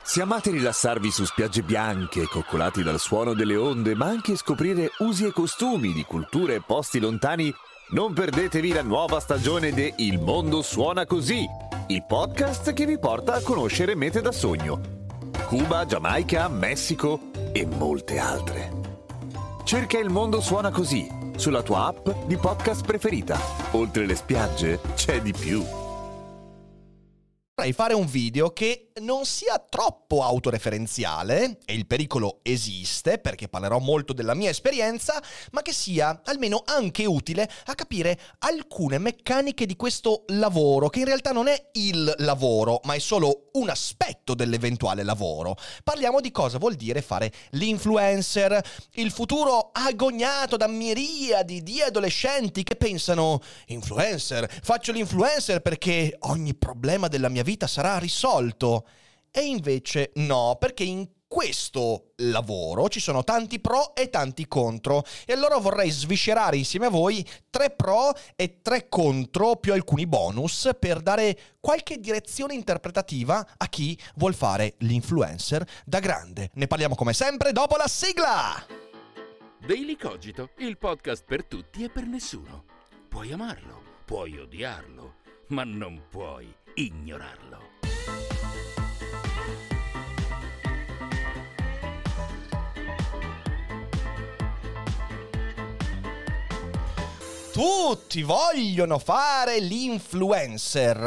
Se amate rilassarvi su spiagge bianche, coccolati dal suono delle onde, ma anche scoprire usi e costumi di culture e posti lontani, non perdetevi la nuova stagione de Il mondo suona così, il podcast che vi porta a conoscere mete da sogno. Cuba, Giamaica, Messico e molte altre. Cerca Il mondo suona così sulla tua app di podcast preferita. Oltre le spiagge c'è di più. Vorrei fare un video che non sia troppo autoreferenziale, e il pericolo esiste perché parlerò molto della mia esperienza, ma che sia almeno anche utile a capire alcune meccaniche di questo lavoro, che in realtà non è il lavoro, ma è solo un aspetto dell'eventuale lavoro. Parliamo di cosa vuol dire fare l'influencer, il futuro agognato da miriadi di adolescenti che pensano: influencer, faccio l'influencer perché ogni problema della mia vita sarà risolto. E invece no, perché in questo lavoro ci sono tanti pro e tanti contro, e allora vorrei sviscerare insieme a voi 3 pro e 3 contro più alcuni bonus per dare qualche direzione interpretativa a chi vuol fare l'influencer da grande. Ne parliamo come sempre dopo la sigla! Daily Cogito, il podcast per tutti e per nessuno. Puoi amarlo, puoi odiarlo, ma non puoi ignorarlo. Tutti vogliono fare l'influencer,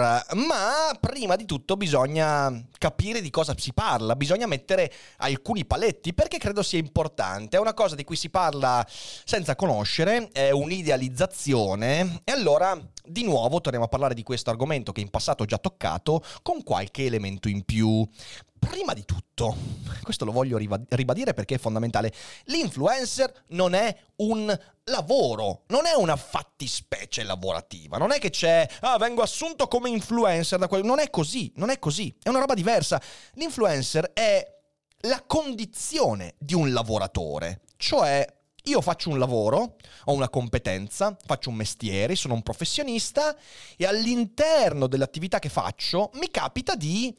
ma prima di tutto bisogna capire di cosa si parla, bisogna mettere alcuni paletti, perché credo sia importante. È una cosa di cui si parla senza conoscere, è un'idealizzazione, e allora di nuovo torniamo a parlare di questo argomento che in passato ho già toccato, con qualche elemento in più. Prima di tutto, questo lo voglio ribadire perché è fondamentale, l'influencer non è un lavoro, non è una fattispecie lavorativa, non è che c'è, vengo assunto come influencer, non è così, è una roba diversa. L'influencer è la condizione di un lavoratore, cioè io faccio un lavoro, ho una competenza, faccio un mestiere, sono un professionista, e all'interno dell'attività che faccio mi capita di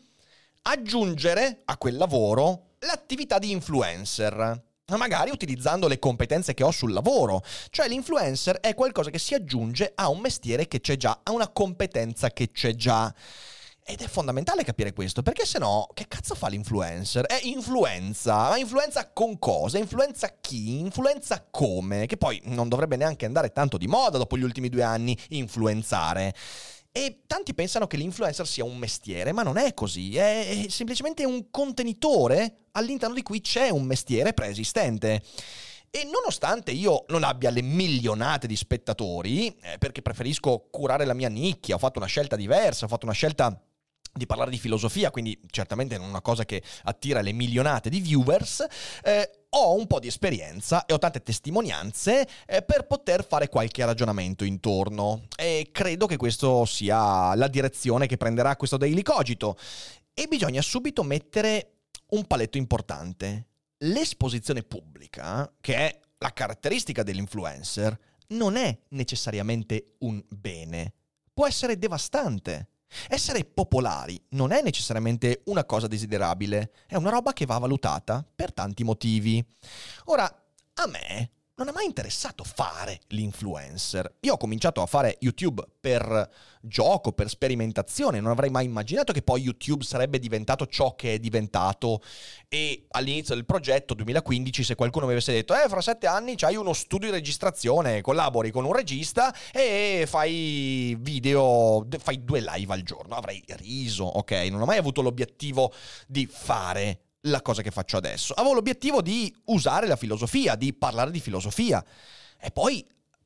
aggiungere a quel lavoro l'attività di influencer, magari utilizzando le competenze che ho sul lavoro. Cioè l'influencer è qualcosa che si aggiunge a un mestiere che c'è già, a una competenza che c'è già. Ed è fondamentale capire questo, perché se no, che cazzo fa l'influencer? È influenza, ma influenza con cosa? Influenza chi? Influenza come? Che poi non dovrebbe neanche andare tanto di moda dopo gli ultimi 2 anni, influenzare. E tanti pensano che l'influencer sia un mestiere, ma non è così, è semplicemente un contenitore all'interno di cui c'è un mestiere preesistente. E nonostante io non abbia le milionate di spettatori, perché preferisco curare la mia nicchia, ho fatto una scelta diversa, ho fatto una scelta di parlare di filosofia, quindi certamente non è una cosa che attira le milionate di viewers, ho un po' di esperienza e ho tante testimonianze per poter fare qualche ragionamento intorno, e credo che questo sia la direzione che prenderà questo Daily Cogito. E bisogna subito mettere un paletto importante: l'esposizione pubblica, che è la caratteristica dell'influencer, non è necessariamente un bene, può essere devastante. Essere popolari non è necessariamente una cosa desiderabile, è una roba che va valutata per tanti motivi. Ora, a me non è mai interessato fare l'influencer. Io ho cominciato a fare YouTube per gioco, per sperimentazione, non avrei mai immaginato che poi YouTube sarebbe diventato ciò che è diventato. E all'inizio del progetto 2015, se qualcuno mi avesse detto fra 7 anni c'hai uno studio di registrazione, collabori con un regista e fai video, fai 2 live al giorno, avrei riso, ok? Non ho mai avuto l'obiettivo di fare la cosa che faccio adesso. Avevo l'obiettivo di usare la filosofia, di parlare di filosofia. E poi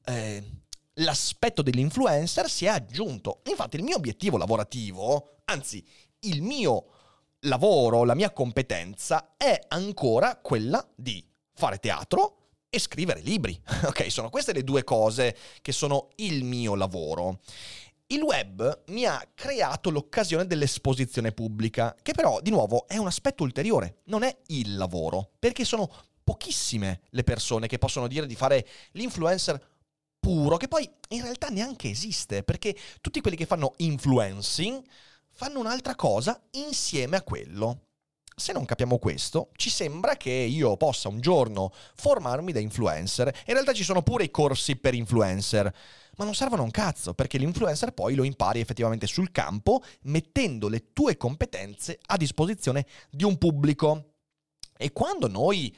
l'aspetto dell'influencer si è aggiunto. Infatti il mio obiettivo lavorativo, anzi il mio lavoro, la mia competenza è ancora quella di fare teatro e scrivere libri. Ok, sono queste le 2 cose che sono il mio lavoro. Il web mi ha creato l'occasione dell'esposizione pubblica, che però, di nuovo, è un aspetto ulteriore, non è il lavoro, perché sono pochissime le persone che possono dire di fare l'influencer puro, che poi in realtà neanche esiste, perché tutti quelli che fanno influencing fanno un'altra cosa insieme a quello. se non capiamo questo, ci sembra che io possa un giorno formarmi da influencer. In realtà ci sono pure i corsi per influencer, ma non servono un cazzo, perché l'influencer poi lo impari effettivamente sul campo, mettendo le tue competenze a disposizione di un pubblico. E quando noi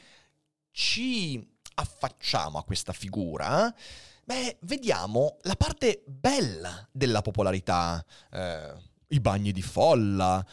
ci affacciamo a questa figura, vediamo la parte bella della popolarità, i bagni di folla,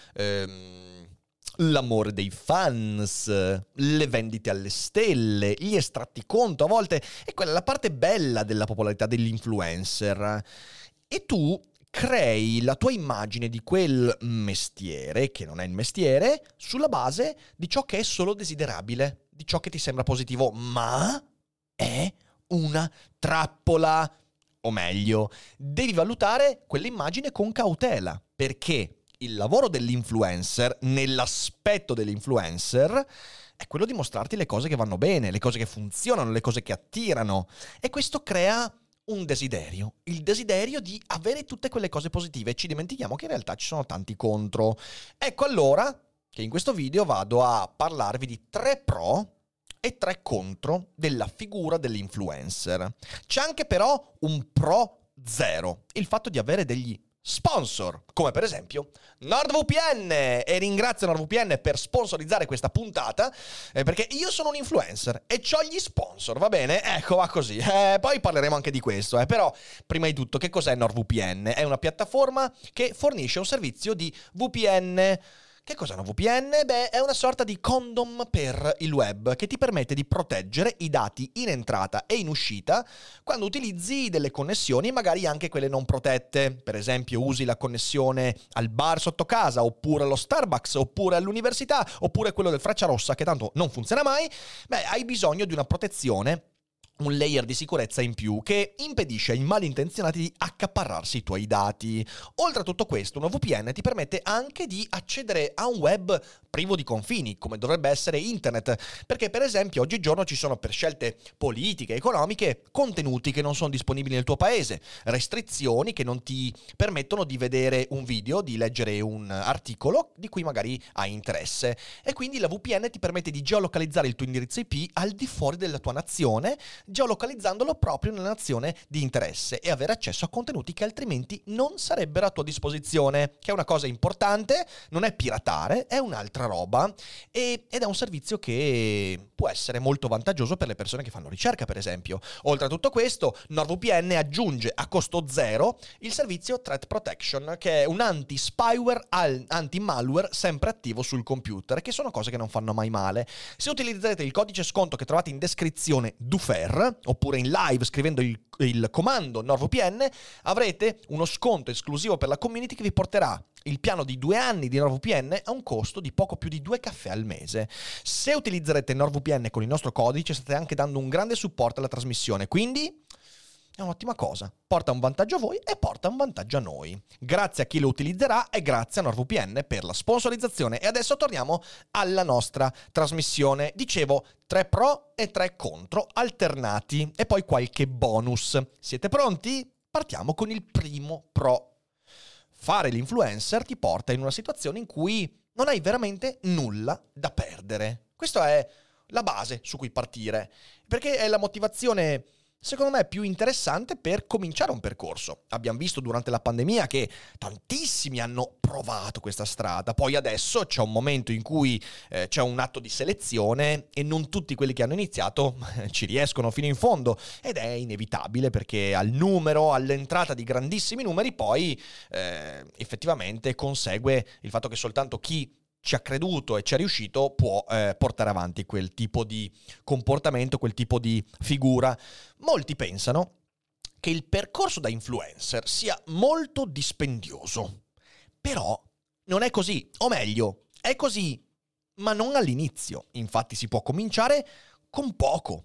l'amore dei fans, le vendite alle stelle, gli estratti conto a volte, e quella è la parte bella della popolarità dell'influencer. E tu crei la tua immagine di quel mestiere, che non è il mestiere, sulla base di ciò che è solo desiderabile, di ciò che ti sembra positivo, ma è una trappola. O meglio, devi valutare quell'immagine con cautela, perché il lavoro dell'influencer, nell'aspetto dell'influencer, è quello di mostrarti le cose che vanno bene, le cose che funzionano, le cose che attirano. E questo crea un desiderio, il desiderio di avere tutte quelle cose positive. Ci dimentichiamo che in realtà ci sono tanti contro. Ecco allora che in questo video vado a parlarvi di 3 pro e 3 contro della figura dell'influencer. C'è anche però un pro zero, il fatto di avere degli sponsor, come per esempio NordVPN, e ringrazio NordVPN per sponsorizzare questa puntata, perché io sono un influencer e c'ho gli sponsor, va bene? Ecco, va così. Poi parleremo anche di questo, però prima di tutto, che cos'è NordVPN? È una piattaforma che fornisce un servizio di VPN. Che cos'è una VPN? È una sorta di condom per il web che ti permette di proteggere i dati in entrata e in uscita quando utilizzi delle connessioni, magari anche quelle non protette. Per esempio, usi la connessione al bar sotto casa, oppure allo Starbucks, oppure all'università, oppure quello del Frecciarossa che tanto non funziona mai. Hai bisogno di una protezione, un layer di sicurezza in più che impedisce ai malintenzionati di accaparrarsi i tuoi dati. Oltre a tutto questo, una VPN ti permette anche di accedere a un web privo di confini, come dovrebbe essere internet, perché per esempio oggigiorno ci sono, per scelte politiche, economiche, contenuti che non sono disponibili nel tuo paese, restrizioni che non ti permettono di vedere un video, di leggere un articolo di cui magari hai interesse, e quindi la VPN ti permette di geolocalizzare il tuo indirizzo IP al di fuori della tua nazione, geolocalizzandolo proprio nella nazione di interesse, e avere accesso a contenuti che altrimenti non sarebbero a tua disposizione, che è una cosa importante. Non è piratare, è un'altra roba, ed è un servizio che può essere molto vantaggioso per le persone che fanno ricerca, per esempio. Oltre a tutto questo, NordVPN aggiunge a costo zero il servizio Threat Protection, che è un anti-spyware, anti-malware sempre attivo sul computer, che sono cose che non fanno mai male. Se utilizzerete il codice sconto che trovate in descrizione DUFER, oppure in live scrivendo il comando NordVPN, avrete uno sconto esclusivo per la community che vi porterà il piano di 2 anni di NordVPN a un costo di poco più di 2 caffè al mese. Se utilizzerete NordVPN con il nostro codice, state anche dando un grande supporto alla trasmissione, quindi è un'ottima cosa. Porta un vantaggio a voi e porta un vantaggio a noi. Grazie a chi lo utilizzerà e grazie a NordVPN per la sponsorizzazione. E adesso torniamo alla nostra trasmissione. Dicevo, 3 pro e 3 contro alternati e poi qualche bonus. Siete pronti? Partiamo con il primo pro. Fare l'influencer ti porta in una situazione in cui non hai veramente nulla da perdere. Questa è la base su cui partire, perché è la motivazione, secondo me, più interessante per cominciare un percorso. Abbiamo visto durante la pandemia che tantissimi hanno provato questa strada, poi adesso c'è un momento in cui c'è un atto di selezione e non tutti quelli che hanno iniziato ci riescono fino in fondo, ed è inevitabile, perché al numero, all'entrata di grandissimi numeri, poi effettivamente consegue il fatto che soltanto chi ci ha creduto e ci è riuscito può portare avanti quel tipo di comportamento, quel tipo di figura. Molti pensano che il percorso da influencer sia molto dispendioso, però non è così, o meglio, è così, ma non all'inizio. Infatti si può cominciare con poco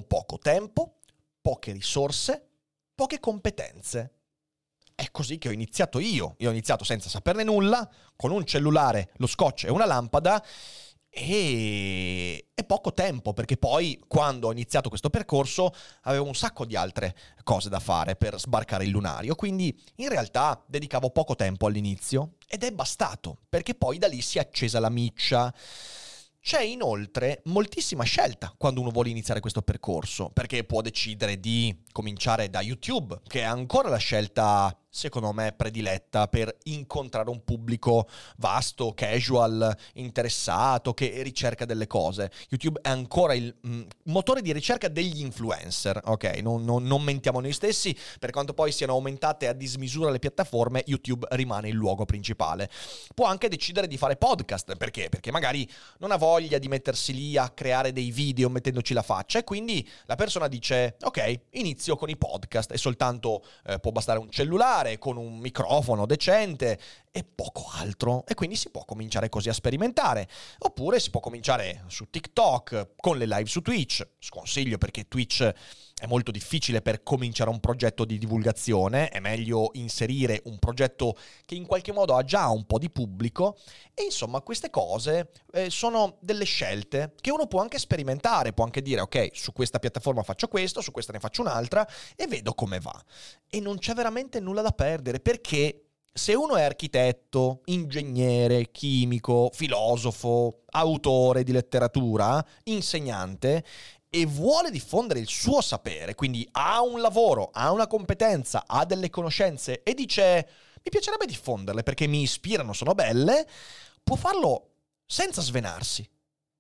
tempo, poche risorse, poche competenze. È così che ho iniziato io. Io ho iniziato senza saperne nulla, con un cellulare, lo scotch e una lampada, e poco tempo, perché poi quando ho iniziato questo percorso avevo un sacco di altre cose da fare per sbarcare il lunario, quindi in realtà dedicavo poco tempo all'inizio ed è bastato, perché poi da lì si è accesa la miccia. C'è inoltre moltissima scelta quando uno vuole iniziare questo percorso, perché può decidere di cominciare da YouTube, che è ancora la scelta, secondo me, prediletta per incontrare un pubblico vasto, casual, interessato, che ricerca delle cose. YouTube è ancora il motore di ricerca degli influencer, ok? Non mentiamo noi stessi, per quanto poi siano aumentate a dismisura le piattaforme, YouTube rimane il luogo principale. Può anche decidere di fare podcast, perché? Perché magari non ha voglia di mettersi lì a creare dei video mettendoci la faccia, e quindi la persona dice, ok, inizio con i podcast, e soltanto può bastare un cellulare con un microfono decente e poco altro, e quindi si può cominciare così a sperimentare. Oppure si può cominciare su TikTok, con le live su Twitch. Sconsiglio, perché Twitch è molto difficile per cominciare un progetto di divulgazione, è meglio inserire un progetto che in qualche modo ha già un po' di pubblico. E insomma, queste cose sono delle scelte che uno può anche sperimentare, può anche dire, ok, su questa piattaforma faccio questo, su questa ne faccio un'altra e vedo come va. E non c'è veramente nulla da perdere, perché se uno è architetto, ingegnere, chimico, filosofo, autore di letteratura, insegnante, e vuole diffondere il suo sapere, quindi ha un lavoro, ha una competenza, ha delle conoscenze e dice, mi piacerebbe diffonderle perché mi ispirano, sono belle, può farlo senza svenarsi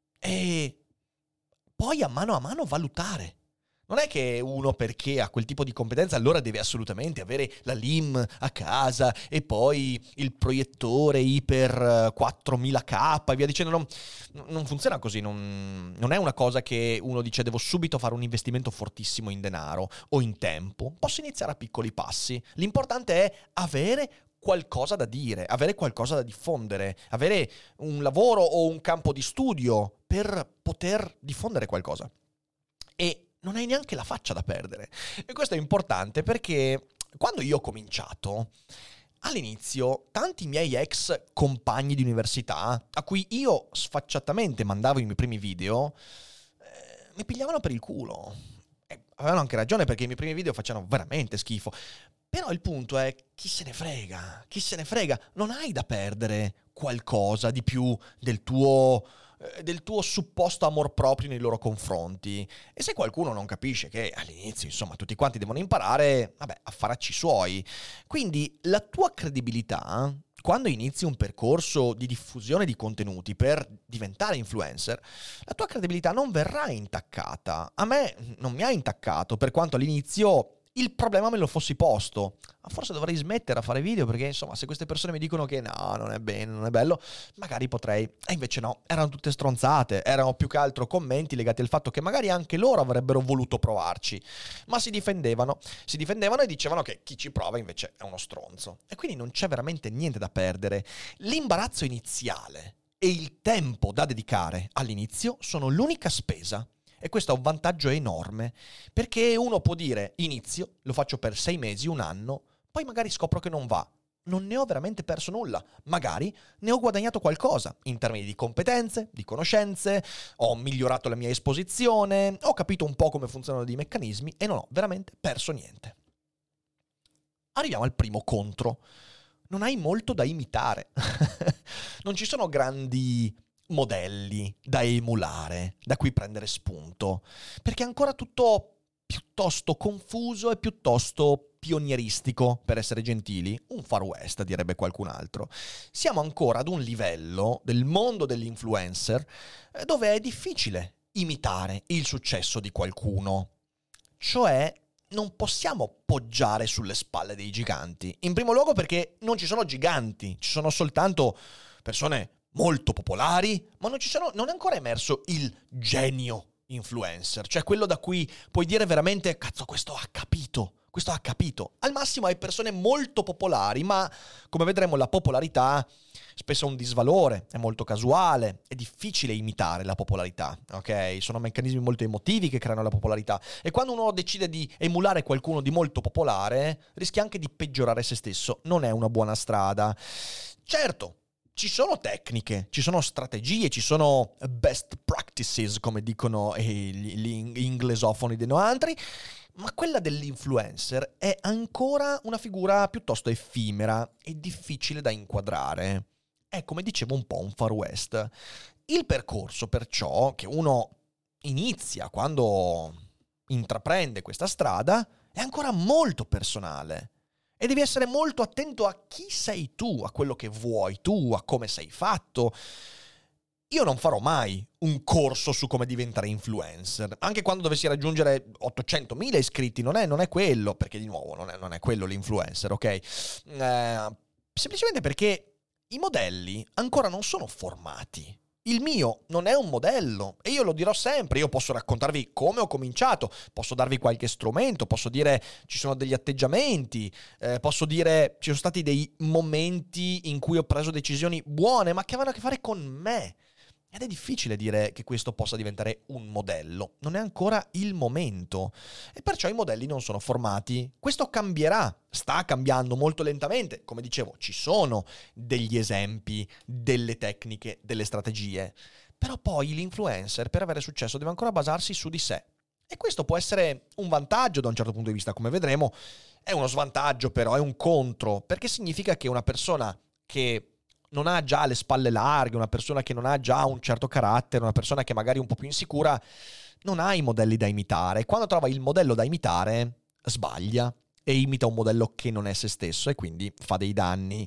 e poi a mano valutare. Non è che uno, perché ha quel tipo di competenza, allora deve assolutamente avere la LIM a casa e poi il proiettore iper 4000K e via dicendo. Non funziona così, non è una cosa che uno dice devo subito fare un investimento fortissimo in denaro o in tempo. Posso iniziare a piccoli passi. L'importante è avere qualcosa da dire, avere qualcosa da diffondere, avere un lavoro o un campo di studio per poter diffondere qualcosa. E non hai neanche la faccia da perdere. E questo è importante perché quando io ho cominciato, all'inizio, tanti miei ex compagni di università, a cui io sfacciatamente mandavo i miei primi video, mi pigliavano per il culo. E avevano anche ragione, perché i miei primi video facevano veramente schifo. Però il punto è, chi se ne frega? Chi se ne frega? Non hai da perdere qualcosa di più del tuo supposto amor proprio nei loro confronti. E se qualcuno non capisce che all'inizio, insomma, tutti quanti devono imparare, vabbè, affaracci suoi. Quindi la tua credibilità, quando inizi un percorso di diffusione di contenuti per diventare influencer, la tua credibilità non verrà intaccata. A me non mi ha intaccato, per quanto all'inizio il problema me lo fossi posto. Ma forse dovrei smettere a fare video, perché insomma, se queste persone mi dicono che no, non è bene, non è bello, magari potrei. E invece no, erano tutte stronzate, erano più che altro commenti legati al fatto che magari anche loro avrebbero voluto provarci, ma si difendevano e dicevano che chi ci prova invece è uno stronzo. E quindi non c'è veramente niente da perdere. L'imbarazzo iniziale e il tempo da dedicare all'inizio sono l'unica spesa. E questo è un vantaggio enorme, perché uno può dire, inizio, lo faccio per 6 mesi, un anno, poi magari scopro che non va. Non ne ho veramente perso nulla, magari ne ho guadagnato qualcosa, in termini di competenze, di conoscenze, ho migliorato la mia esposizione, ho capito un po' come funzionano dei meccanismi e non ho veramente perso niente. Arriviamo al primo contro. Non hai molto da imitare. Non ci sono grandi modelli da emulare, da cui prendere spunto, perché è ancora tutto piuttosto confuso e piuttosto pionieristico, per essere gentili, un Far West direbbe qualcun altro. Siamo ancora ad un livello del mondo degli influencer dove è difficile imitare il successo di qualcuno, cioè non possiamo poggiare sulle spalle dei giganti, in primo luogo perché non ci sono giganti, ci sono soltanto persone molto popolari, ma non è ancora emerso il genio influencer, cioè quello da cui puoi dire veramente, cazzo, questo ha capito. Al massimo hai persone molto popolari, ma come vedremo la popolarità spesso ha un disvalore, è molto casuale, è difficile imitare la popolarità, ok? Sono meccanismi molto emotivi che creano la popolarità, e quando uno decide di emulare qualcuno di molto popolare, rischia anche di peggiorare se stesso, non è una buona strada. Certo, Ci sono tecniche, ci sono strategie, ci sono best practices, come dicono gli inglesofoni dei noantri, ma quella dell'influencer è ancora una figura piuttosto effimera e difficile da inquadrare. È, come dicevo, un po' un Far West. Il percorso, perciò, che uno inizia quando intraprende questa strada, è ancora molto personale. E devi essere molto attento a chi sei tu, a quello che vuoi tu, a come sei fatto. Io non farò mai un corso su come diventare influencer, anche quando dovessi raggiungere 800.000 iscritti, non è quello, perché di nuovo non è quello l'influencer, ok? Semplicemente perché i modelli ancora non sono formati. Il mio non è un modello e io lo dirò sempre. Io posso raccontarvi come ho cominciato, posso darvi qualche strumento, posso dire ci sono degli atteggiamenti, posso dire ci sono stati dei momenti in cui ho preso decisioni buone ma che avevano a che fare con me. Ed è difficile dire che questo possa diventare un modello, non è ancora il momento e perciò i modelli non sono formati. Questo cambierà, sta cambiando molto lentamente, come dicevo ci sono degli esempi, delle tecniche, delle strategie, però poi l'influencer per avere successo deve ancora basarsi su di sé e questo può essere un vantaggio da un certo punto di vista, come vedremo, è uno svantaggio però, è un contro, perché significa che una persona che non ha già le spalle larghe, una persona che non ha già un certo carattere, una persona che magari è un po' più insicura, non ha i modelli da imitare. Quando trova il modello da imitare, sbaglia e imita un modello che non è se stesso e quindi fa dei danni.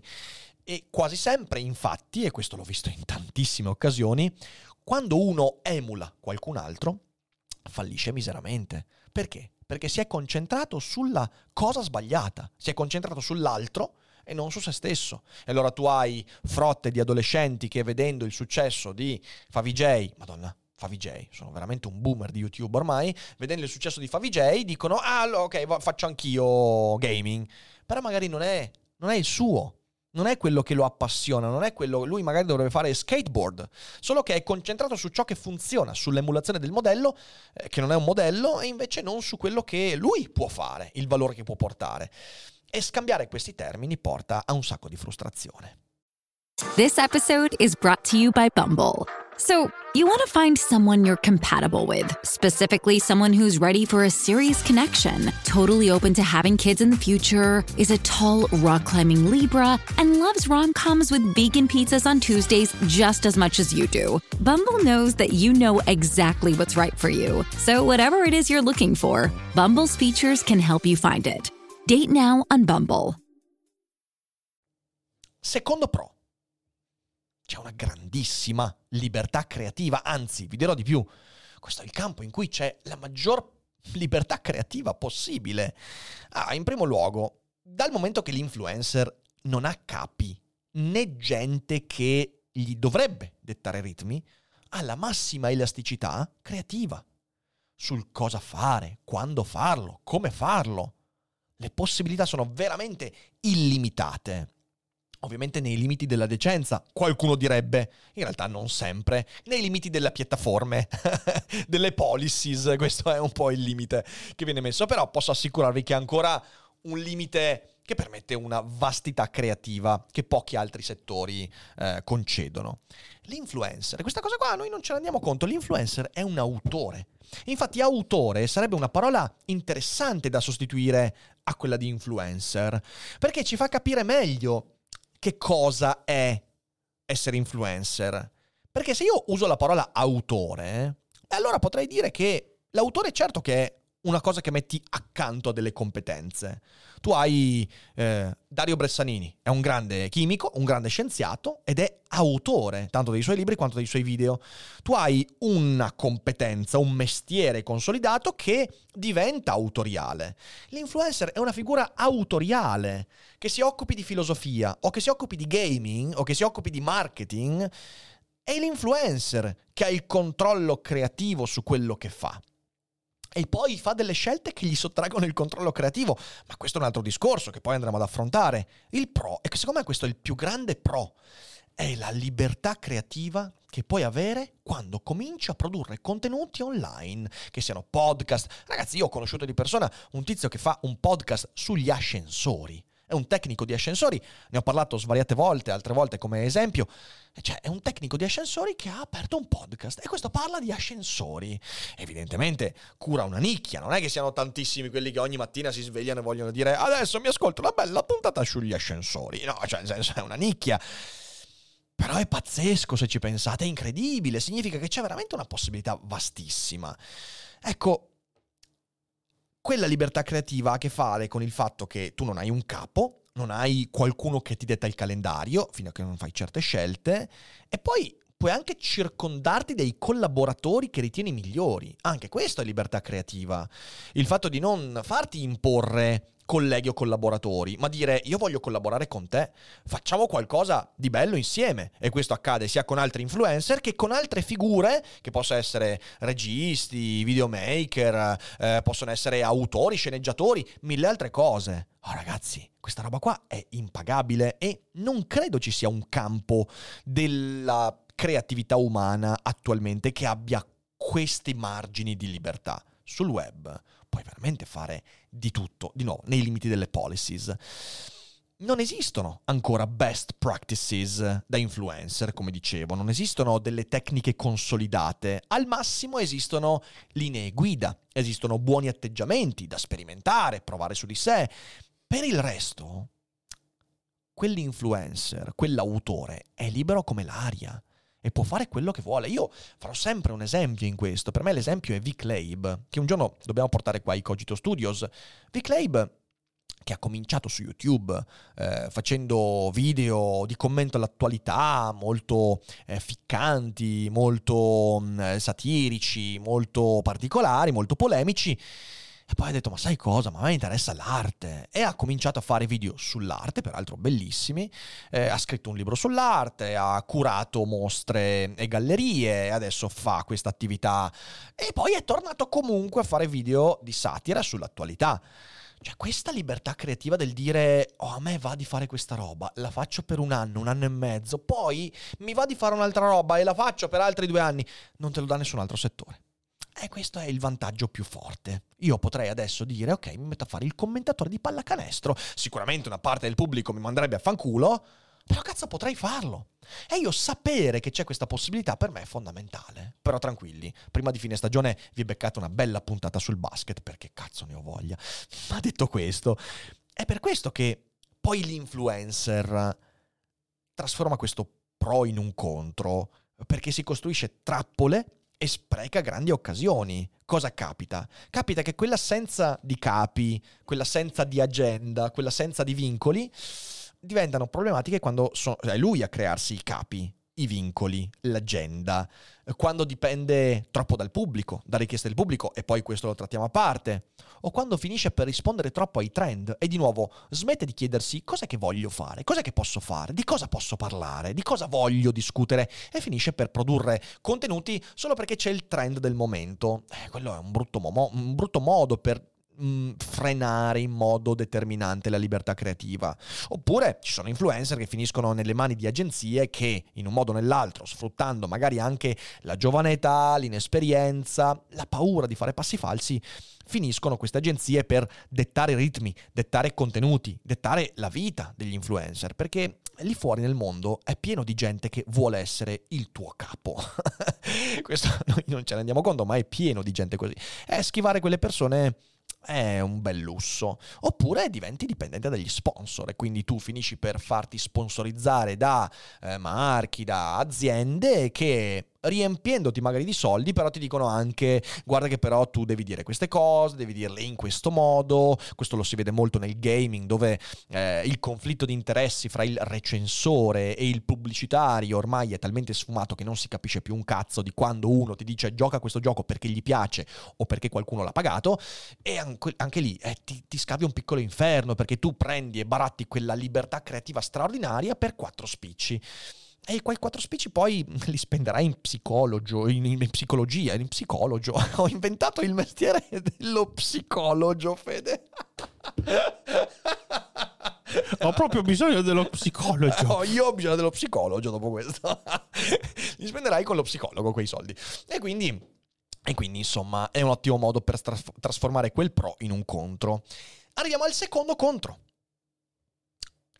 E quasi sempre, infatti, e questo l'ho visto in tantissime occasioni, quando uno emula qualcun altro, fallisce miseramente. Perché? Perché si è concentrato sulla cosa sbagliata, si è concentrato sull'altro e non su se stesso. E allora tu hai frotte di adolescenti che vedendo il successo di Favij, madonna, Favij, sono veramente un boomer di YouTube ormai, vedendo il successo di Favij dicono ok, faccio anch'io gaming, però magari non è il suo, non è quello che lo appassiona, non è quello, lui magari dovrebbe fare skateboard, solo che è concentrato su ciò che funziona, sull'emulazione del modello, che non è un modello, e invece non su quello che lui può fare, il valore che può portare. E scambiare questi termini porta a un sacco di frustrazione. This episode is brought to you by Bumble. So, you want to find someone you're compatible with, specifically someone who's ready for a serious connection, totally open to having kids in the future, is a tall, rock-climbing Libra, and loves rom-coms with vegan pizzas on Tuesdays just as much as you do. Bumble knows that you know exactly what's right for you. So, whatever it is you're looking for, Bumble's features can help you find it. Date now on Bumble. Secondo pro, c'è una grandissima libertà creativa, anzi, vi dirò di più, questo è il campo in cui c'è la maggior libertà creativa possibile. In primo luogo, dal momento che l'influencer non ha capi, né gente che gli dovrebbe dettare ritmi, ha la massima elasticità creativa sul cosa fare, quando farlo, come farlo. Le possibilità sono veramente illimitate. Ovviamente nei limiti della decenza, qualcuno direbbe, in realtà non sempre, nei limiti delle piattaforme, delle policies, questo è un po' il limite che viene messo, però posso assicurarvi che è ancora un limite che permette una vastità creativa che pochi altri settori concedono. L'influencer, questa cosa qua noi non ce ne rendiamo conto, l'influencer è un autore. Infatti autore sarebbe una parola interessante da sostituire a quella di influencer, perché ci fa capire meglio che cosa è essere influencer. Perché se io uso la parola autore, allora potrei dire che l'autore certo che è una cosa che metti accanto a delle competenze. Tu hai Dario Bressanini, è un grande chimico, un grande scienziato ed è autore tanto dei suoi libri quanto dei suoi video. Tu hai una competenza, un mestiere consolidato che diventa autoriale. L'influencer è una figura autoriale che si occupi di filosofia o che si occupi di gaming o che si occupi di marketing. È l'influencer che ha il controllo creativo su quello che fa. E poi fa delle scelte che gli sottraggono il controllo creativo. Ma questo è un altro discorso che poi andremo ad affrontare. Il pro, e che secondo me questo è il più grande pro, è la libertà creativa che puoi avere quando cominci a produrre contenuti online, che siano podcast. Ragazzi, io ho conosciuto di persona un tizio che fa un podcast sugli ascensori. è un tecnico di ascensori, ne ho parlato svariate volte, altre volte come esempio, cioè è un tecnico di ascensori che ha aperto un podcast e questo parla di ascensori. Evidentemente cura una nicchia, non è che siano tantissimi quelli che ogni mattina si svegliano e vogliono dire adesso mi ascolto una bella puntata sugli ascensori, no, cioè nel senso è una nicchia. Però è pazzesco se ci pensate, è incredibile, significa che c'è veramente una possibilità vastissima. Ecco, quella libertà creativa ha a che fare con il fatto che tu non hai un capo, non hai qualcuno che ti detta il calendario fino a che non fai certe scelte, e poi puoi anche circondarti dei collaboratori che ritieni migliori. Anche questo è libertà creativa. Il fatto di non farti imporre colleghi o collaboratori, ma dire io voglio collaborare con te, facciamo qualcosa di bello insieme. E questo accade sia con altri influencer che con altre figure, che possono essere registi, videomaker, possono essere autori, sceneggiatori, mille altre cose. Oh ragazzi, questa roba qua è impagabile e non credo ci sia un campo della creatività umana attualmente che abbia questi margini di libertà. Sul web puoi veramente fare di tutto, di nuovo, nei limiti delle policies. Non esistono ancora best practices da influencer, come dicevo, non esistono delle tecniche consolidate, al massimo esistono linee guida, esistono buoni atteggiamenti da sperimentare, provare su di sé. Per il resto, quell'influencer, quell'autore è libero come l'aria e può fare quello che vuole. Io farò sempre un esempio in questo. Per me l'esempio è Vic Leib, che un giorno dobbiamo portare qua ai Cogito Studios. Vic Leib, che ha cominciato su YouTube facendo video di commento all'attualità molto ficcanti, molto satirici, molto particolari, molto polemici. E poi ha detto, ma sai cosa? Ma a me interessa l'arte. E ha cominciato a fare video sull'arte, peraltro bellissimi. Ha scritto un libro sull'arte, ha curato mostre e gallerie, e adesso fa questa attività. E poi è tornato comunque a fare video di satira sull'attualità. Cioè questa libertà creativa del dire, oh a me va di fare questa roba, la faccio per un anno e mezzo, poi mi va di fare un'altra roba e la faccio per altri 2 anni, non te lo dà nessun altro settore. E questo è il vantaggio più forte. Io potrei adesso dire, ok, mi metto a fare il commentatore di pallacanestro. Sicuramente una parte del pubblico mi manderebbe a fanculo, però cazzo potrei farlo. E io sapere che c'è questa possibilità per me è fondamentale. Però tranquilli, prima di fine stagione vi beccate una bella puntata sul basket, perché cazzo ne ho voglia. Ma detto questo, è per questo che poi l'influencer trasforma questo pro in un contro, perché si costruisce trappole e spreca grandi occasioni. Cosa capita? Capita che quell'assenza di capi, quell'assenza di agenda, quell'assenza di vincoli diventano problematiche quando è lui a crearsi i capi, i vincoli, l'agenda, quando dipende troppo dal pubblico, da richieste del pubblico, e poi questo lo trattiamo a parte, o quando finisce per rispondere troppo ai trend e di nuovo smette di chiedersi cos'è che voglio fare, cos'è che posso fare, di cosa posso parlare, di cosa voglio discutere, e finisce per produrre contenuti solo perché c'è il trend del momento. Quello è un brutto modo per frenare in modo determinante la libertà creativa. Oppure ci sono influencer che finiscono nelle mani di agenzie che in un modo o nell'altro, sfruttando magari anche la giovane età, l'inesperienza, la paura di fare passi falsi, finiscono queste agenzie per dettare ritmi, dettare contenuti, dettare la vita degli influencer, perché lì fuori nel mondo è pieno di gente che vuole essere il tuo capo. Questo noi non ce ne rendiamo conto, ma è pieno di gente così. E schivare quelle persone è un bel lusso. Oppure diventi dipendente dagli sponsor e quindi tu finisci per farti sponsorizzare da marchi, da aziende che, riempiendoti magari di soldi, però ti dicono anche guarda che però tu devi dire queste cose, devi dirle in questo modo. Questo lo si vede molto nel gaming, dove il conflitto di interessi fra il recensore e il pubblicitario ormai è talmente sfumato che non si capisce più un cazzo di quando uno ti dice gioca questo gioco perché gli piace o perché qualcuno l'ha pagato, e anche lì ti scavi un piccolo inferno, perché tu prendi e baratti quella libertà creativa straordinaria per 4 spicci. E quei 4 spicci poi li spenderai in psicologo, in psicologia, in psicologo. Ho inventato il mestiere dello psicologo, Fede. Ho proprio bisogno dello psicologo. Io ho bisogno dello psicologo dopo questo. Li spenderai con lo psicologo quei soldi. E quindi insomma è un ottimo modo per trasformare quel pro in un contro. Arriviamo al secondo contro.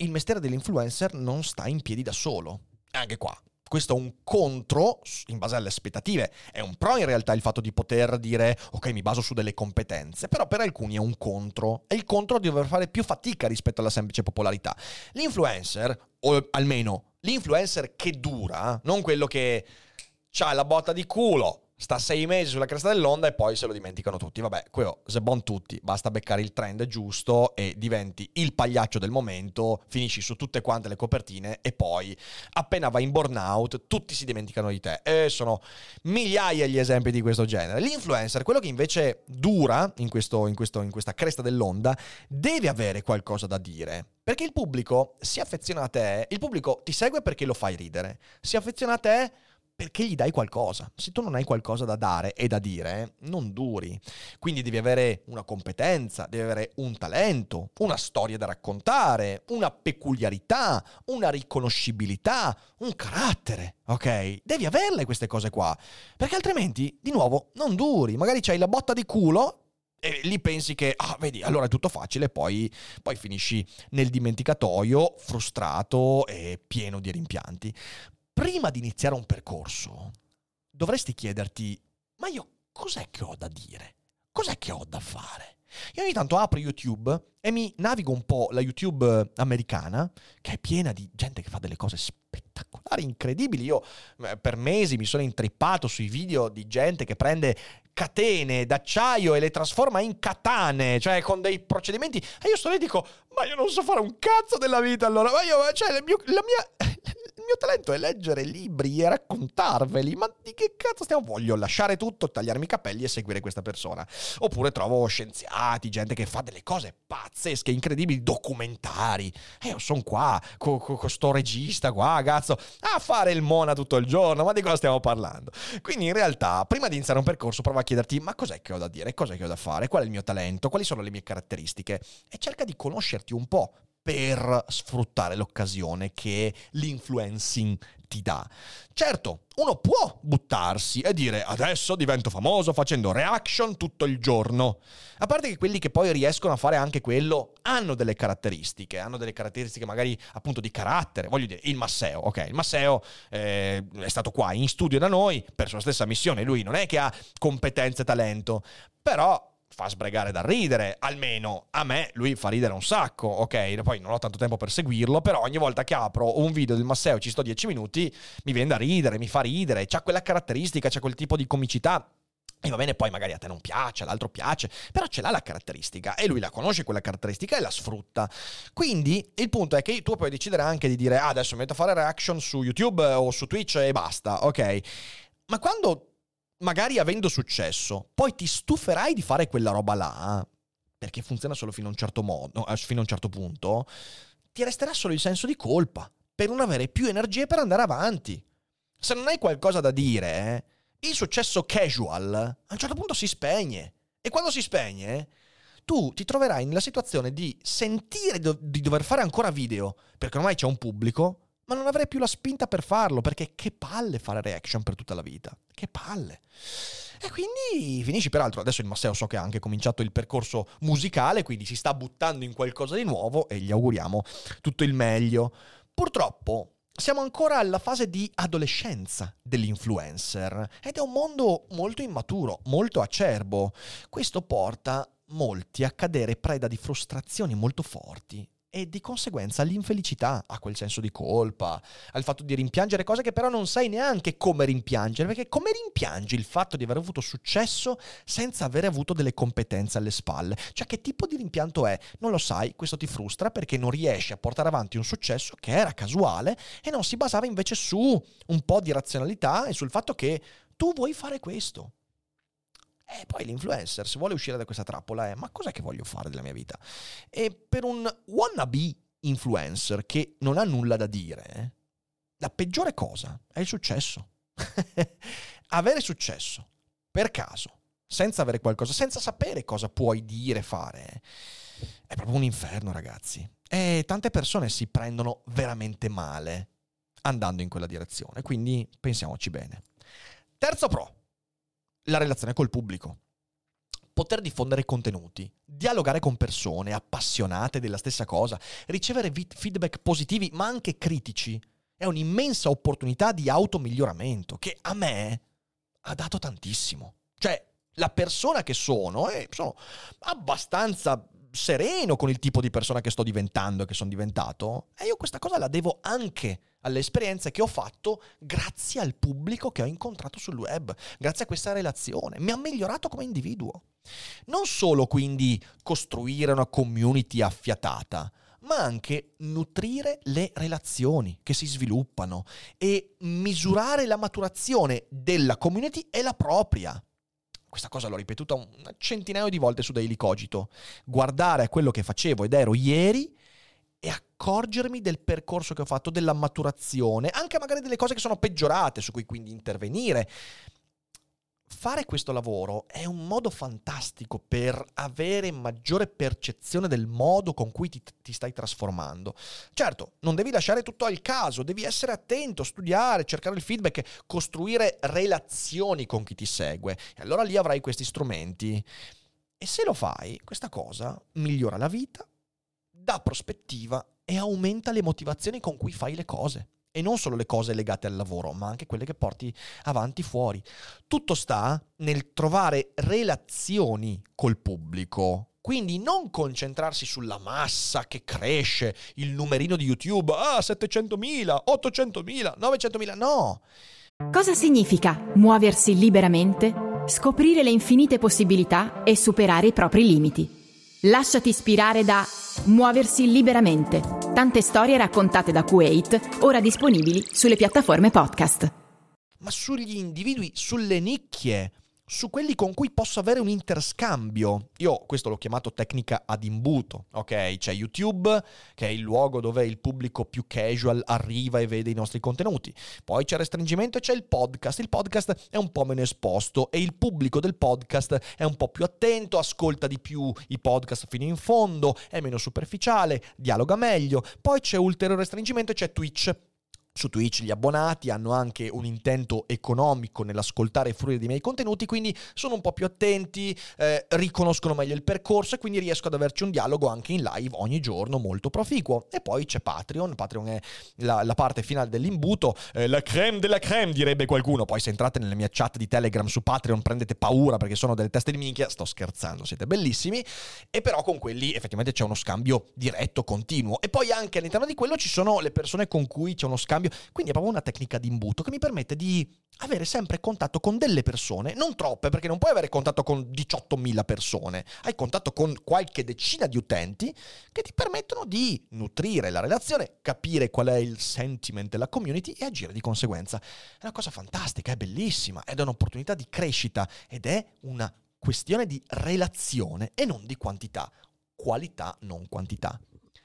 il mestiere dell'influencer non sta in piedi da solo. Anche qua. Questo è un contro in base alle aspettative, è un pro in realtà il fatto di poter dire ok, mi baso su delle competenze, però per alcuni è un contro, è il contro di dover fare più fatica rispetto alla semplice popolarità. L'influencer, o almeno l'influencer che dura, non quello che c'ha la botta di culo, sta 6 mesi sulla cresta dell'onda e poi se lo dimenticano tutti. Vabbè, quello se bon tutti, basta beccare il trend giusto e diventi il pagliaccio del momento, finisci su tutte quante le copertine e poi appena vai in burnout tutti si dimenticano di te. E sono migliaia gli esempi di questo genere. L'influencer, quello che invece dura in questa cresta dell'onda, deve avere qualcosa da dire. Perché il pubblico si affeziona a te, il pubblico ti segue perché lo fai ridere, si affeziona a te perché gli dai qualcosa. Se tu non hai qualcosa da dare e da dire, non duri. Quindi devi avere una competenza, devi avere un talento, una storia da raccontare, una peculiarità, una riconoscibilità, un carattere, ok? Devi averle queste cose qua, perché altrimenti, di nuovo, non duri. Magari c'hai la botta di culo e lì pensi che, vedi, allora è tutto facile, poi finisci nel dimenticatoio, frustrato e pieno di rimpianti. Prima di iniziare un percorso, dovresti chiederti, ma io cos'è che ho da dire? Cos'è che ho da fare? Io ogni tanto apro YouTube e mi navigo un po' la YouTube americana, che è piena di gente che fa delle cose spettacolari, incredibili. Io per mesi mi sono intrippato sui video di gente che prende catene d'acciaio e le trasforma in katane, cioè con dei procedimenti. E io sto lì e dico, ma io non so fare un cazzo della vita allora, il mio talento è leggere libri e raccontarveli, ma di che cazzo stiamo? Voglio lasciare tutto, tagliarmi i capelli e seguire questa persona. Oppure trovo scienziati, gente che fa delle cose pazzesche, incredibili, documentari. E io sono qua, con sto regista qua, cazzo, a fare il mona tutto il giorno, ma di cosa stiamo parlando? Quindi in realtà, prima di iniziare un percorso, prova a chiederti, ma cos'è che ho da dire? Cos'è che ho da fare? Qual è il mio talento? Quali sono le mie caratteristiche? E cerca di conoscerti un po' per sfruttare l'occasione che l'influencing ti dà. Certo, uno può buttarsi e dire adesso divento famoso facendo reaction tutto il giorno. A parte che quelli che poi riescono a fare anche quello hanno delle caratteristiche magari appunto di carattere. Voglio dire, il Masseo, ok? Il Masseo è stato qua in studio da noi per sua stessa missione. Lui non è che ha competenze e talento, però fa sbregare da ridere, almeno a me lui fa ridere un sacco, ok? Poi non ho tanto tempo per seguirlo, però ogni volta che apro un video del Masseo ci sto 10 minuti, mi viene da ridere, mi fa ridere, c'ha quella caratteristica, c'ha quel tipo di comicità. E va bene, poi magari a te non piace, all'altro piace, però ce l'ha la caratteristica e lui la conosce quella caratteristica e la sfrutta. Quindi il punto è che tu puoi decidere anche di dire adesso mi metto a fare reaction su YouTube o su Twitch e basta, ok? Ma quando magari avendo successo, poi ti stuferai di fare quella roba là, perché funziona solo fino a un certo modo, fino a un certo punto, ti resterà solo il senso di colpa, per non avere più energie per andare avanti. Se non hai qualcosa da dire, il successo casual a un certo punto si spegne. E quando si spegne, tu ti troverai nella situazione di sentire di dover fare ancora video, perché ormai c'è un pubblico, ma non avrei più la spinta per farlo, perché che palle fare reaction per tutta la vita. Che palle. E quindi finisci, peraltro, adesso il Masseo so che ha anche cominciato il percorso musicale, quindi si sta buttando in qualcosa di nuovo e gli auguriamo tutto il meglio. Purtroppo siamo ancora alla fase di adolescenza dell'influencer ed è un mondo molto immaturo, molto acerbo. Questo porta molti a cadere preda di frustrazioni molto forti e di conseguenza all'infelicità, a quel senso di colpa, al fatto di rimpiangere cose che però non sai neanche come rimpiangere, perché come rimpiangi il fatto di aver avuto successo senza aver avuto delle competenze alle spalle? Cioè, che tipo di rimpianto è? Non lo sai, questo ti frustra perché non riesci a portare avanti un successo che era casuale e non si basava invece su un po' di razionalità e sul fatto che tu vuoi fare questo. E poi l'influencer, se vuole uscire da questa trappola, è ma cos'è che voglio fare della mia vita? E per un wannabe influencer che non ha nulla da dire, la peggiore cosa è il successo. Avere successo per caso, senza avere qualcosa, senza sapere cosa puoi dire, fare, è proprio un inferno, ragazzi. E tante persone si prendono veramente male andando in quella direzione, quindi pensiamoci bene. Terzo pro. La relazione col pubblico. poter diffondere contenuti, dialogare con persone appassionate della stessa cosa, ricevere feedback positivi ma anche critici, è un'immensa opportunità di automiglioramento che a me ha dato tantissimo. Cioè, la persona che sono abbastanza sereno con il tipo di persona che sto diventando e che sono diventato, e io questa cosa la devo anche alle esperienze che ho fatto grazie al pubblico che ho incontrato sul web, grazie a questa relazione. Mi ha migliorato come individuo. Non solo quindi costruire una community affiatata, ma anche nutrire le relazioni che si sviluppano e misurare la maturazione della community e la propria. Questa cosa l'ho ripetuta un centinaio di volte su Daily Cogito. Guardare a quello che facevo ed ero ieri e accorgermi del percorso che ho fatto, della maturazione, anche magari delle cose che sono peggiorate, su cui quindi intervenire. Fare questo lavoro è un modo fantastico per avere maggiore percezione del modo con cui ti stai trasformando. Certo, non devi lasciare tutto al caso, devi essere attento, studiare, cercare il feedback, costruire relazioni con chi ti segue. E allora lì avrai questi strumenti. E se lo fai, questa cosa migliora la vita, dà prospettiva e aumenta le motivazioni con cui fai le cose. E non solo le cose legate al lavoro, ma anche quelle che porti avanti fuori. Tutto sta nel trovare relazioni col pubblico. Quindi non concentrarsi sulla massa che cresce, il numerino di YouTube, 700.000, 800.000, 900.000, no! Cosa significa muoversi liberamente, scoprire le infinite possibilità e superare i propri limiti? Lasciati ispirare da Muoversi liberamente. Tante storie raccontate da Kuwait, ora disponibili sulle piattaforme podcast. Ma sugli individui, sulle nicchie, su quelli con cui posso avere un interscambio. Io questo l'ho chiamato tecnica ad imbuto, ok? C'è YouTube, che è il luogo dove il pubblico più casual arriva e vede i nostri contenuti. Poi c'è Restringimento e c'è il podcast. Il podcast è un po' meno esposto e il pubblico del podcast è un po' più attento, ascolta di più i podcast fino in fondo, è meno superficiale, dialoga meglio. Poi c'è ulteriore Restringimento e c'è Twitch. Su Twitch gli abbonati hanno anche un intento economico nell'ascoltare e fruire dei miei contenuti, quindi sono un po' più attenti, riconoscono meglio il percorso e quindi riesco ad averci un dialogo anche in live ogni giorno molto proficuo. E poi c'è Patreon. Patreon è la parte finale dell'imbuto, la crème della crème direbbe qualcuno. Poi se entrate nella mia chat di Telegram su Patreon prendete paura perché sono delle teste di minchia, sto scherzando, siete bellissimi. E però con quelli effettivamente c'è uno scambio diretto, continuo. E poi anche all'interno di quello ci sono le persone con cui c'è uno scambio. Quindi è proprio una tecnica di imbuto che mi permette di avere sempre contatto con delle persone, non troppe, perché non puoi avere contatto con 18.000 persone, hai contatto con qualche decina di utenti che ti permettono di nutrire la relazione, capire qual è il sentiment della community e agire di conseguenza. È una cosa fantastica, è bellissima, ed è un'opportunità di crescita ed è una questione di relazione e non di quantità, qualità non quantità.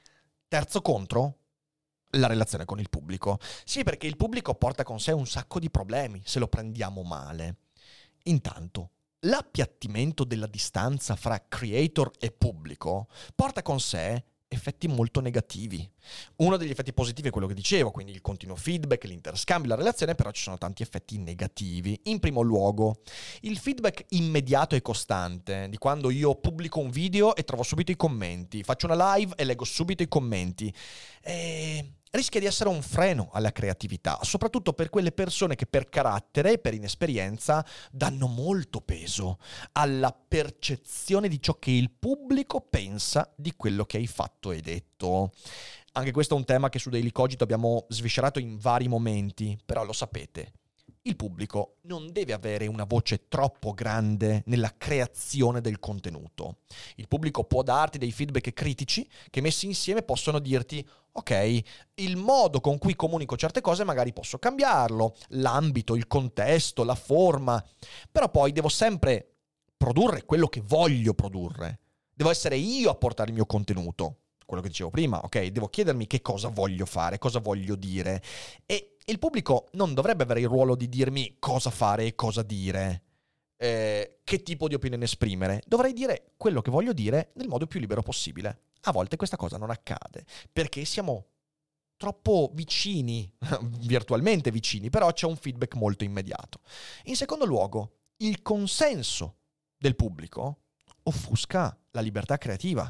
Terzo contro, la relazione con il pubblico. Sì, perché il pubblico porta con sé un sacco di problemi se lo prendiamo male. Intanto, l'appiattimento della distanza fra creator e pubblico porta con sé effetti molto negativi. Uno degli effetti positivi è quello che dicevo, quindi il continuo feedback, l'interscambio, la relazione, però ci sono tanti effetti negativi. In primo luogo, il feedback immediato e costante, di quando io pubblico un video e trovo subito i commenti, faccio una live e leggo subito i commenti. Rischia di essere un freno alla creatività, soprattutto per quelle persone che per carattere e per inesperienza danno molto peso alla percezione di ciò che il pubblico pensa di quello che hai fatto e detto. Anche questo è un tema che su Daily Cogito abbiamo sviscerato in vari momenti, però lo sapete. Il pubblico non deve avere una voce troppo grande nella creazione del contenuto. Il pubblico può darti dei feedback critici che messi insieme possono dirti ok, il modo con cui comunico certe cose magari posso cambiarlo, l'ambito, il contesto, la forma, però poi devo sempre produrre quello che voglio produrre. Devo essere io a portare il mio contenuto. Quello che dicevo prima, ok, devo chiedermi che cosa voglio fare, cosa voglio dire. E il pubblico non dovrebbe avere il ruolo di dirmi cosa fare e cosa dire, che tipo di opinione esprimere. Dovrei dire quello che voglio dire nel modo più libero possibile. A volte questa cosa non accade, perché siamo troppo vicini, virtualmente vicini, però c'è un feedback molto immediato. In secondo luogo, il consenso del pubblico offusca la libertà creativa.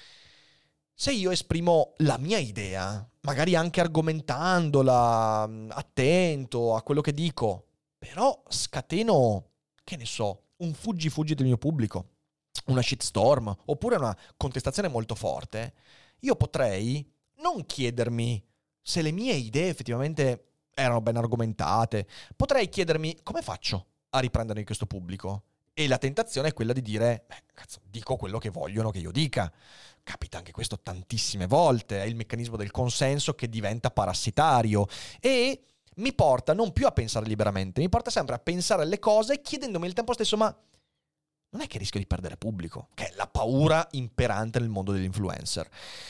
Se io esprimo la mia idea, magari anche argomentandola, attento a quello che dico, però scateno, che ne so, un fuggi del mio pubblico, una shitstorm, oppure una contestazione molto forte, io potrei non chiedermi se le mie idee effettivamente erano ben argomentate, potrei chiedermi come faccio a riprendermi questo pubblico. E la tentazione è quella di dire, cazzo, dico quello che vogliono che io dica. Capita anche questo tantissime volte, è il meccanismo del consenso che diventa parassitario e mi porta non più a pensare liberamente, mi porta sempre a pensare alle cose chiedendomi al tempo stesso, ma non è che rischio di perdere pubblico? Che è la paura imperante nel mondo dell'influencer.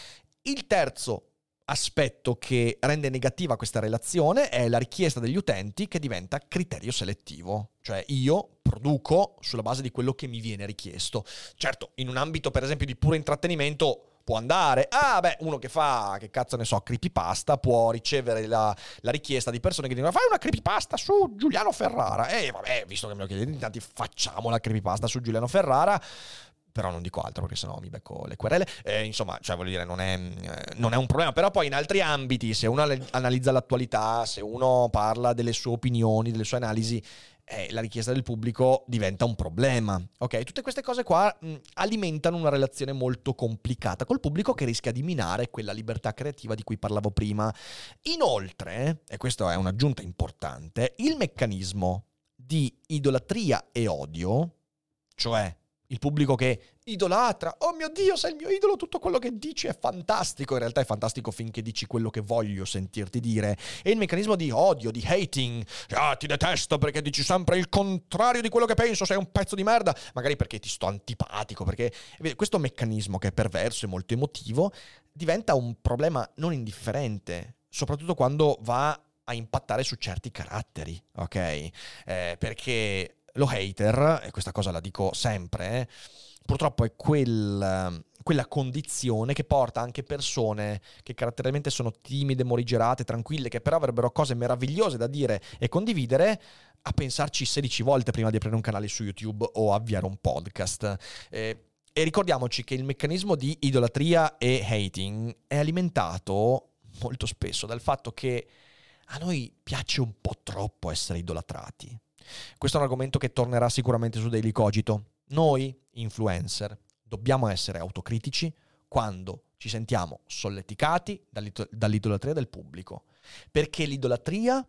Il terzo aspetto che rende negativa questa relazione è la richiesta degli utenti che diventa criterio selettivo, cioè io produco sulla base di quello che mi viene richiesto. Certo, in un ambito per esempio di puro intrattenimento può andare, uno che fa, che cazzo ne so, creepypasta può ricevere la richiesta di persone che dicono fai una creepypasta su Giuliano Ferrara, e visto che me lo chiedete, intanto facciamo la creepypasta su Giuliano Ferrara. Però non dico altro perché sennò mi becco le querele. Insomma, cioè voglio dire, non è un problema. Però poi in altri ambiti, se uno analizza l'attualità, se uno parla delle sue opinioni, delle sue analisi, la richiesta del pubblico diventa un problema. Ok? Tutte queste cose qua alimentano una relazione molto complicata col pubblico che rischia di minare quella libertà creativa di cui parlavo prima. Inoltre, e questa è un'aggiunta importante, il meccanismo di idolatria e odio, cioè il pubblico che idolatra, oh mio Dio, sei il mio idolo, tutto quello che dici è fantastico, in realtà è fantastico finché dici quello che voglio sentirti dire, e il meccanismo di odio, di hating, ti detesto perché dici sempre il contrario di quello che penso, sei un pezzo di merda, magari perché ti sto antipatico, perché questo meccanismo che è perverso e molto emotivo diventa un problema non indifferente, soprattutto quando va a impattare su certi caratteri, ok? Perché lo hater, e questa cosa la dico sempre, purtroppo è quella condizione che porta anche persone che caratterialmente sono timide, morigerate, tranquille, che però avrebbero cose meravigliose da dire e condividere, a pensarci 16 volte prima di aprire un canale su YouTube o avviare un podcast. E ricordiamoci che il meccanismo di idolatria e hating è alimentato molto spesso dal fatto che a noi piace un po' troppo essere idolatrati. Questo è un argomento che tornerà sicuramente su Daily Cogito. Noi, influencer, dobbiamo essere autocritici quando ci sentiamo solleticati dall'idolatria del pubblico. Perché l'idolatria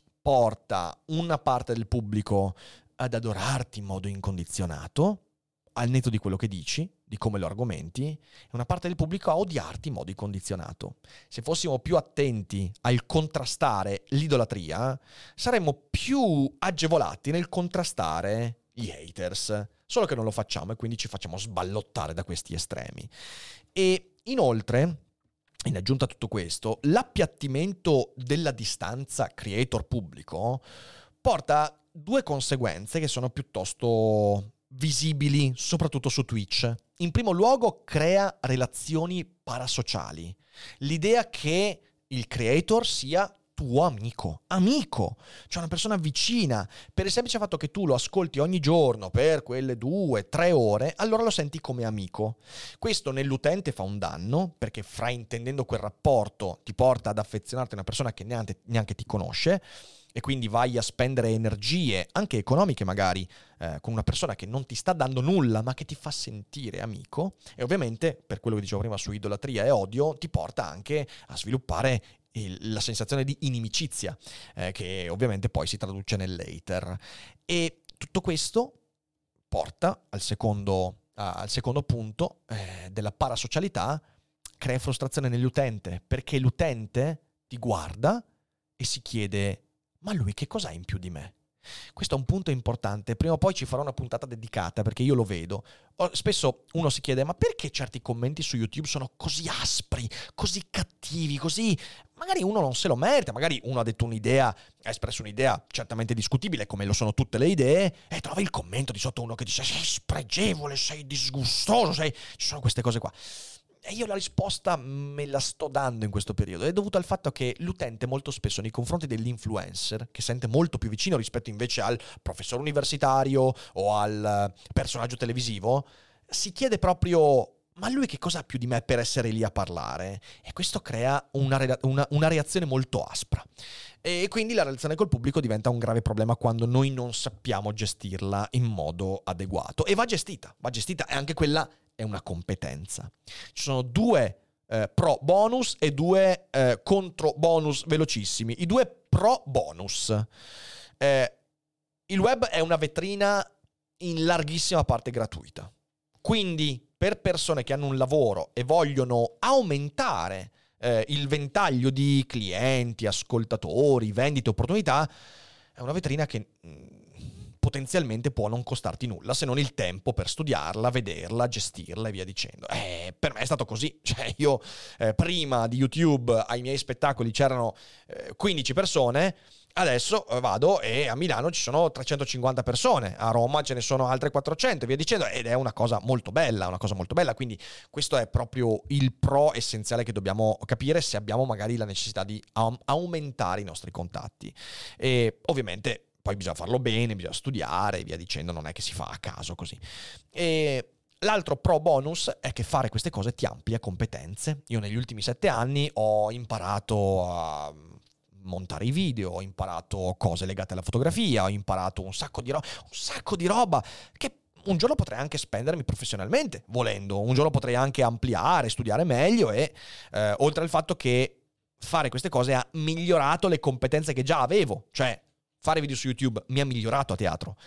porta una parte del pubblico ad adorarti in modo incondizionato, al netto di quello che dici, di come lo argomenti, e una parte del pubblico a odiarti in modo incondizionato. Se fossimo più attenti al contrastare l'idolatria, saremmo più agevolati nel contrastare gli haters, solo che non lo facciamo e quindi ci facciamo sballottare da questi estremi. E inoltre, in aggiunta a tutto questo, l'appiattimento della distanza creator-pubblico porta due conseguenze che sono piuttosto visibili, soprattutto su Twitch. In primo luogo, crea relazioni parasociali. L'idea che il creator sia tuo amico, cioè una persona vicina, per il semplice fatto che tu lo ascolti ogni giorno per quelle 2-3 ore, allora lo senti come amico. Questo nell'utente fa un danno, perché fraintendendo quel rapporto ti porta ad affezionarti a una persona che neanche ti conosce, e quindi vai a spendere energie, anche economiche magari, con una persona che non ti sta dando nulla, ma che ti fa sentire amico. E ovviamente, per quello che dicevo prima su idolatria e odio, ti porta anche a sviluppare la sensazione di inimicizia, che ovviamente poi si traduce nell'hater. E tutto questo porta al secondo punto della parasocialità, crea frustrazione nell'utente, perché l'utente ti guarda e si chiede: ma lui che cos'ha in più di me? Questo è un punto importante. Prima o poi ci farò una puntata dedicata, perché io lo vedo. Spesso uno si chiede: ma perché certi commenti su YouTube sono così aspri, così cattivi, così... Magari uno non se lo merita, magari uno ha detto un'idea, ha espresso un'idea certamente discutibile, come lo sono tutte le idee, e trovi il commento di sotto uno che dice: sei spregevole, sei disgustoso, ci sono queste cose qua. E io la risposta me la sto dando in questo periodo. È dovuto al fatto che l'utente molto spesso nei confronti dell'influencer, che sente molto più vicino rispetto invece al professore universitario o al personaggio televisivo, si chiede proprio: ma lui che cosa ha più di me per essere lì a parlare? E questo crea una reazione molto aspra. E quindi la relazione col pubblico diventa un grave problema quando noi non sappiamo gestirla in modo adeguato. E va gestita, e anche quella è una competenza. Ci sono 2 pro bonus e 2 contro bonus velocissimi. I 2 pro bonus. Il web è una vetrina in larghissima parte gratuita. Quindi per persone che hanno un lavoro e vogliono aumentare il ventaglio di clienti, ascoltatori, vendite, opportunità, è una vetrina che potenzialmente può non costarti nulla, se non il tempo per studiarla, vederla, gestirla e via dicendo. Per me è stato così. Cioè io prima di YouTube ai miei spettacoli c'erano 15 persone. Adesso vado e a Milano ci sono 350 persone, a Roma ce ne sono altre 400 e via dicendo, ed è una cosa molto bella, quindi questo è proprio il pro essenziale che dobbiamo capire se abbiamo magari la necessità di aumentare i nostri contatti. E ovviamente poi bisogna farlo bene, bisogna studiare e via dicendo, non è che si fa a caso così. E l'altro pro bonus è che fare queste cose ti amplia competenze. Io negli ultimi 7 anni ho imparato a montare i video, ho imparato cose legate alla fotografia, ho imparato un sacco di roba che un giorno potrei anche spendermi professionalmente, volendo. Un giorno potrei anche ampliare, studiare meglio e oltre al fatto che fare queste cose ha migliorato le competenze che già avevo. Cioè, fare video su YouTube mi ha migliorato a teatro.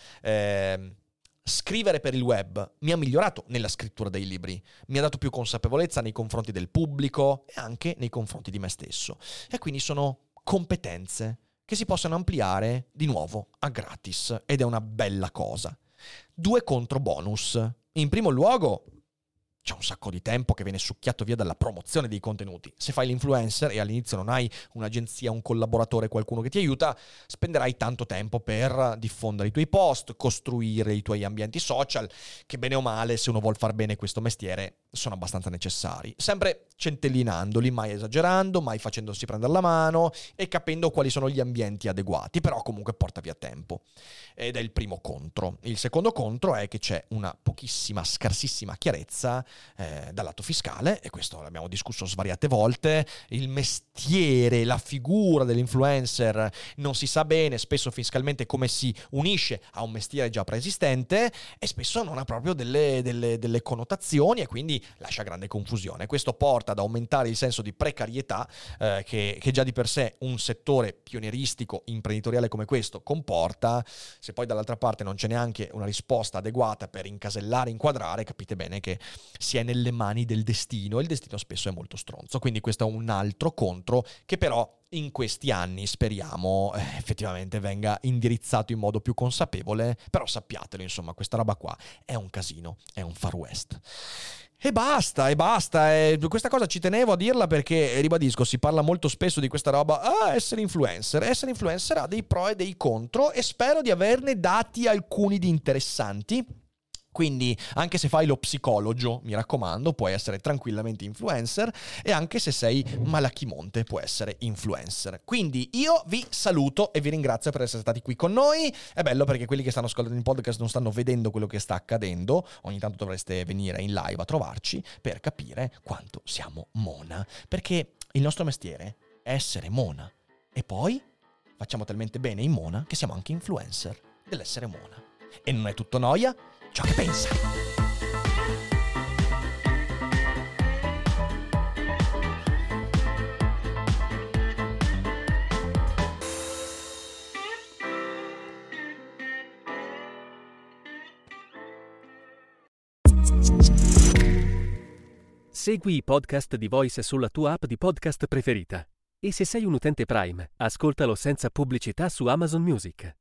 Scrivere per il web mi ha migliorato nella scrittura dei libri, mi ha dato più consapevolezza nei confronti del pubblico e anche nei confronti di me stesso. E quindi sono competenze che si possono ampliare di nuovo a gratis ed è una bella cosa. 2 contro bonus. In primo luogo, c'è un sacco di tempo che viene succhiato via dalla promozione dei contenuti. Se fai l'influencer e all'inizio non hai un'agenzia, un collaboratore, qualcuno che ti aiuta, spenderai tanto tempo per diffondere i tuoi post, costruire i tuoi ambienti social, che bene o male, se uno vuol far bene questo mestiere, sono abbastanza necessari. Sempre centellinandoli, mai esagerando, mai facendosi prendere la mano e capendo quali sono gli ambienti adeguati, però comunque porta via tempo. Ed è il primo contro. Il secondo contro è che c'è una scarsissima chiarezza dal lato fiscale, e questo l'abbiamo discusso svariate volte. Il mestiere, la figura dell'influencer non si sa bene spesso fiscalmente come si unisce a un mestiere già preesistente e spesso non ha proprio delle connotazioni e quindi lascia grande confusione. Questo porta ad aumentare il senso di precarietà che già di per sé un settore pionieristico, imprenditoriale come questo comporta. Se poi dall'altra parte non c'è neanche una risposta adeguata per incasellare, inquadrare, capite bene che si è nelle mani del destino e il destino spesso è molto stronzo. Quindi questo è un altro contro che però in questi anni speriamo effettivamente venga indirizzato in modo più consapevole, però sappiatelo, insomma, questa roba qua è un casino, è un far west. E basta. Questa cosa ci tenevo a dirla perché, ribadisco, si parla molto spesso di questa roba. Essere influencer ha dei pro e dei contro e spero di averne dati alcuni di interessanti. Quindi anche se fai lo psicologo, mi raccomando, puoi essere tranquillamente influencer, e anche se sei Malachimonte puoi essere influencer. Quindi io vi saluto e vi ringrazio per essere stati qui con noi. È bello perché quelli che stanno ascoltando il podcast non stanno vedendo quello che sta accadendo. Ogni tanto dovreste venire in live a trovarci per capire quanto siamo mona, perché il nostro mestiere è essere mona e poi facciamo talmente bene in mona che siamo anche influencer dell'essere mona. E non è tutto noia ciò che pensa. Segui i podcast di Voice sulla tua app di podcast preferita. E se sei un utente Prime, ascoltalo senza pubblicità su Amazon Music.